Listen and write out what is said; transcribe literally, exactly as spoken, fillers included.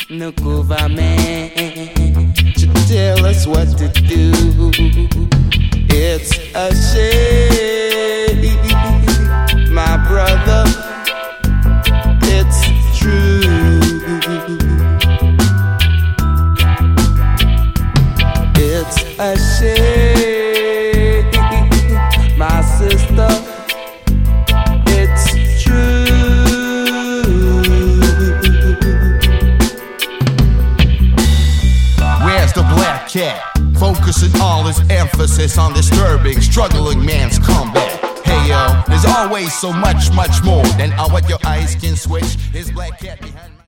no government to tell us what to do. It's a shame, my brother, it's true. It's a shame, my sister, it's true. Where's the black cat? Focusing all his emphasis on disturbing, struggling man's comeback. Hey yo, there's always so much, much more than what your eyes can switch. His black cat behind